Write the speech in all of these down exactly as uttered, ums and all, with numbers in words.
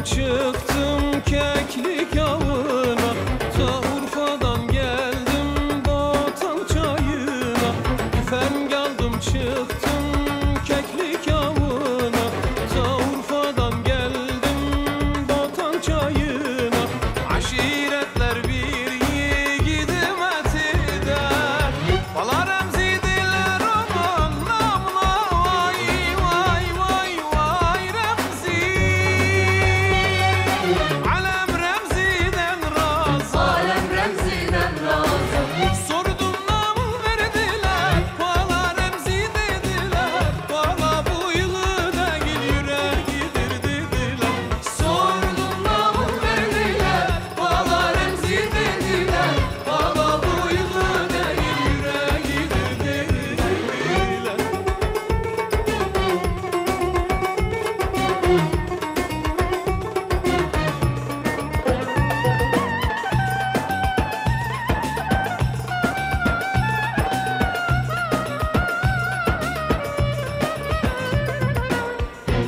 çıktım keklik avına, ta Urfa'dan geldim Botan çayına. Tüfeğim geldim çıktım keklik avına, ta Urfa'dan geldim Botan çayına. Aşiretler bir yiğidim etider, bala Remzi'diler aman namla, vay vay vay vay Remzi. Alem Remzi'den razı, Alem Remzi'den razı. sordum namı verdiler, bala Remzi dediler, bala bu yılı değil yüreğidir dediler. Sordum namı verdiler, bala Remzi dediler, Baba bu yılı değil yüreğidir dediler.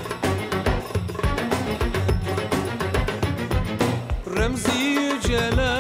Remzi yüceler